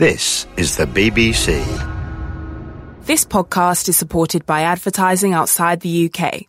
This is the BBC. This podcast is supported by advertising outside the UK.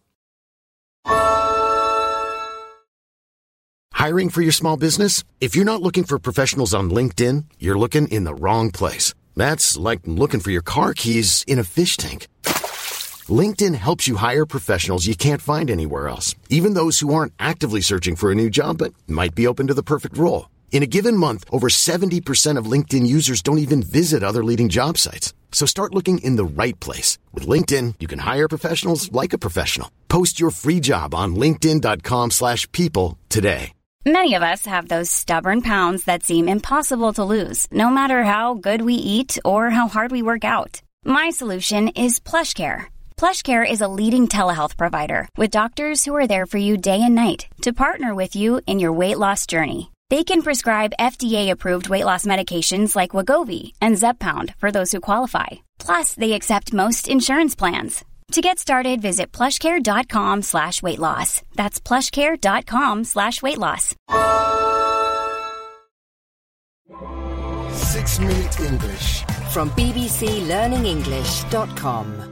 Hiring for your small business? If you're not looking for professionals on LinkedIn, you're looking in the wrong place. That's like looking for your car keys in a fish tank. LinkedIn helps you hire professionals you can't find anywhere else, even those who aren't actively searching for a new job but might be open to the perfect role. In a given month, over 70% of LinkedIn users don't even visit other leading job sites. So start looking in the right place. With LinkedIn, you can hire professionals like a professional. Post your free job on linkedin.com/people today. Many of us have those stubborn pounds that seem impossible to lose, no matter how good we eat or how hard we work out. My solution is PlushCare. PlushCare is a leading telehealth provider with doctors who are there for you day and night to partner with you in your weight loss journey. They can prescribe FDA-approved weight loss medications like Wegovy and Zepbound for those who qualify. Plus, they accept most insurance plans. To get started, visit plushcare.com/weight loss. That's plushcare.com/weight loss. 6 Minute English from bbclearningenglish.com.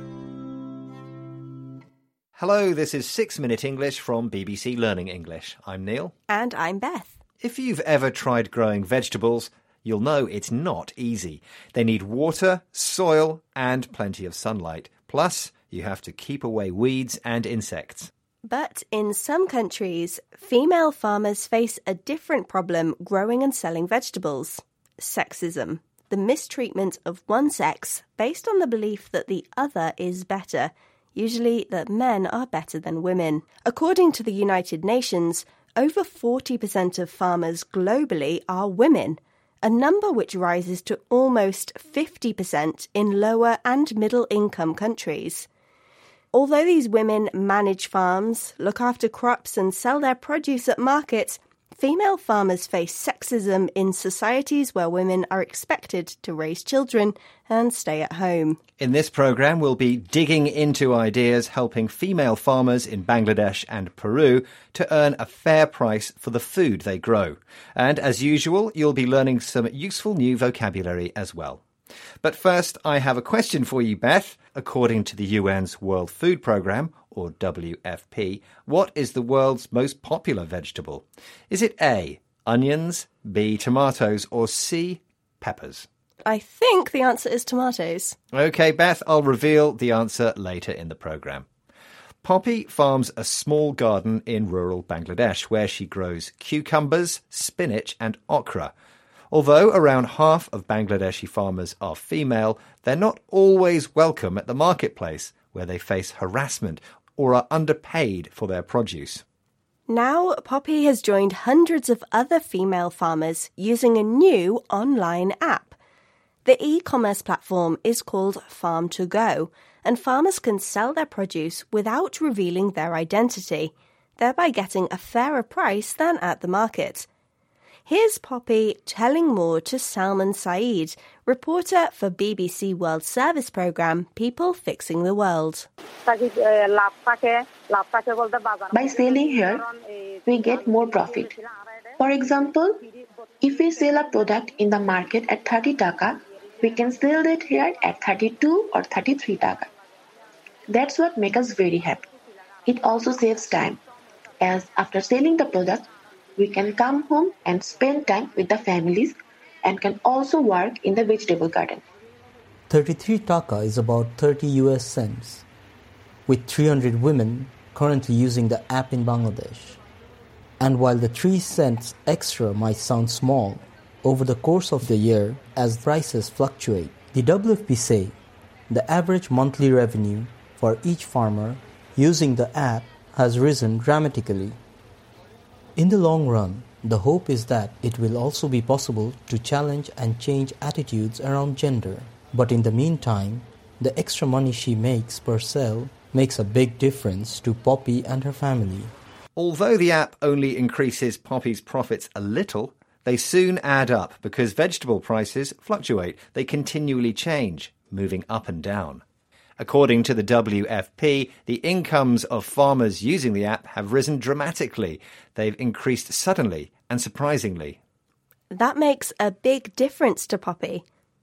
Hello, this is 6 Minute English from BBC Learning English. I'm Neil. And I'm Beth. If you've ever tried growing vegetables, you'll know it's not easy. They need water, soil, and plenty of sunlight. Plus, you have to keep away weeds and insects. But in some countries, female farmers face a different problem growing and selling vegetables. Sexism, the mistreatment of one sex based on the belief that the other is better, usually that men are better than women. According to the United Nations, over 40% of farmers globally are women, a number which rises to almost 50% in lower and middle-income countries. Although these women manage farms, look after crops and sell their produce at markets, female farmers face sexism in societies where women are expected to raise children and stay at home. In this programme, we'll be digging into ideas helping female farmers in Bangladesh and Peru to earn a fair price for the food they grow. And as usual, you'll be learning some useful new vocabulary as well. But first, I have a question for you, Beth. According to the UN's World Food Programme, or WFP, what is the world's most popular vegetable? Is it A, onions, B, tomatoes, or C, peppers? I think the answer is tomatoes. OK, Beth, I'll reveal the answer later in the programme. Poppy farms a small garden in rural Bangladesh where she grows cucumbers, spinach and okra. Although around half of Bangladeshi farmers are female, they're not always welcome at the marketplace, where they face harassment or are underpaid for their produce. Now, Poppy has joined hundreds of other female farmers using a new online app. The e-commerce platform is called Farm2Go, and farmers can sell their produce without revealing their identity, thereby getting a fairer price than at the market. Here's Poppy telling more to Salman Saeed, reporter for BBC World Service programme People Fixing the World. By selling here, we get more profit. For example, if we sell a product in the market at 30 taka, we can sell it here at 32 or 33 taka. That's what makes us very happy. It also saves time, as after selling the product, we can come home and spend time with the families and can also work in the vegetable garden. 33 taka is about 30 US cents, with 300 women currently using the app in Bangladesh. And while the 3 cents extra might sound small, over the course of the year, as prices fluctuate, the WFP say the average monthly revenue for each farmer using the app has risen dramatically. In the long run, the hope is that it will also be possible to challenge and change attitudes around gender. But in the meantime, the extra money she makes per sale makes a big difference to Poppy and her family. Although the app only increases Poppy's profits a little, they soon add up because vegetable prices fluctuate. They continually change, moving up and down. According to the WFP, the incomes of farmers using the app have risen dramatically. They've increased suddenly and surprisingly. That makes a big difference to Poppy.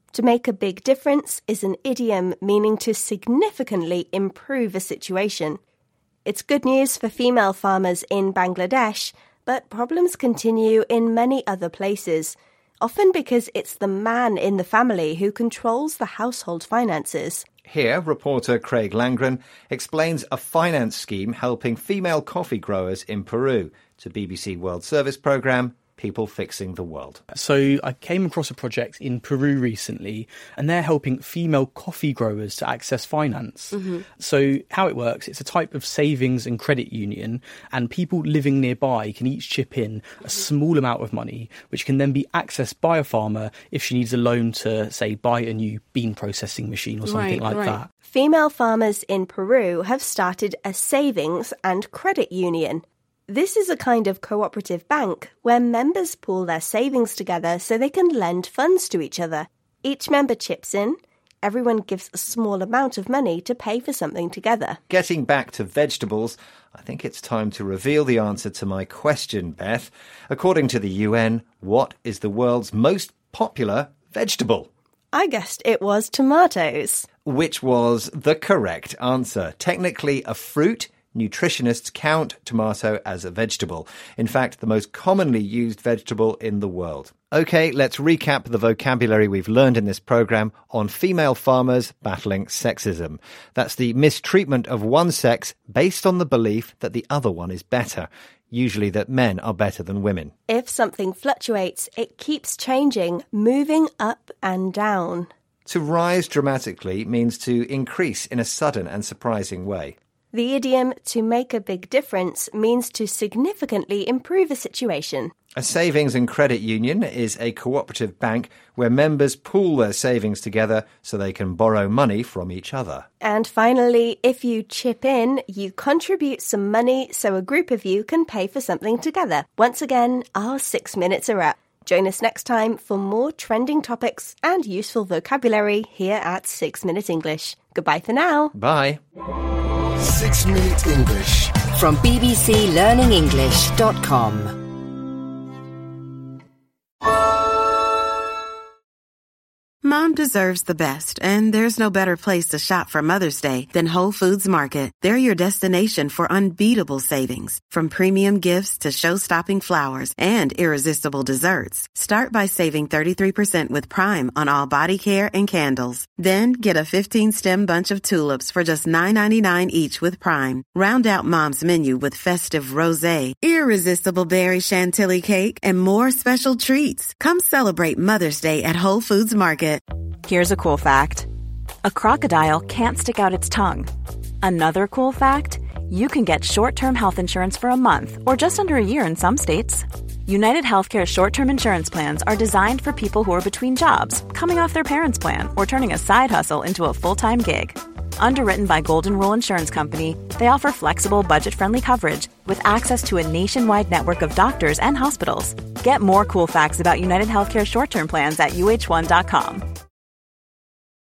To make a big difference is an idiom meaning to significantly improve a situation. It's good news for female farmers in Bangladesh, but problems continue in many other places, often because it's the man in the family who controls the household finances. Here, reporter Craig Langren explains a finance scheme helping female coffee growers in Peru to BBC World Service programme People Fixing the World. So I came across a project in Peru recently, and they're helping female coffee growers to access finance. So how it works, it's a type of savings and credit union, and people living nearby can each chip in a small amount of money, which can then be accessed by a farmer if she needs a loan to, say, buy a new bean processing machine or something like that. Female farmers in Peru have started a savings and credit union. This is a kind of cooperative bank where members pool their savings together so they can lend funds to each other. Each member chips in. Everyone gives a small amount of money to pay for something together. Getting back to vegetables, I think it's time to reveal the answer to my question, Beth. According to the UN, what is the world's most popular vegetable? I guessed it was tomatoes. Which was the correct answer. Technically a fruit, nutritionists count tomato as a vegetable. In fact, the most commonly used vegetable in the world. OK, let's recap the vocabulary we've learned in this programme on female farmers battling sexism. That's the mistreatment of one sex based on the belief that the other one is better. Usually that men are better than women. If something fluctuates, it keeps changing, moving up and down. To rise dramatically means to increase in a sudden and surprising way. The idiom to make a big difference means to significantly improve a situation. A savings and credit union is a cooperative bank where members pool their savings together so they can borrow money from each other. And finally, if you chip in, you contribute some money so a group of you can pay for something together. Once again, our 6 minutes are up. Join us next time for more trending topics and useful vocabulary here at 6 Minute English. Goodbye for now. Bye. 6 Minute English from bbclearningenglish.com. Mom deserves the best, and there's no better place to shop for Mother's Day than Whole Foods Market. They're your destination for unbeatable savings, from premium gifts to show-stopping flowers and irresistible desserts. Start by saving 33% with Prime on all body care and candles. Then get a 15-stem bunch of tulips for just $9.99 each with Prime. Round out Mom's menu with festive rosé, irresistible berry chantilly cake, and more special treats. Come celebrate Mother's Day at Whole Foods Market. Here's a cool fact. A crocodile can't stick out its tongue. Another cool fact, you can get short-term health insurance for a month or just under a year in some states. United Healthcare short-term insurance plans are designed for people who are between jobs, coming off their parents' plan, or turning a side hustle into a full-time gig. Underwritten by Golden Rule Insurance Company, they offer flexible, budget-friendly coverage with access to a nationwide network of doctors and hospitals. Get more cool facts about United Healthcare short-term plans at uh1.com.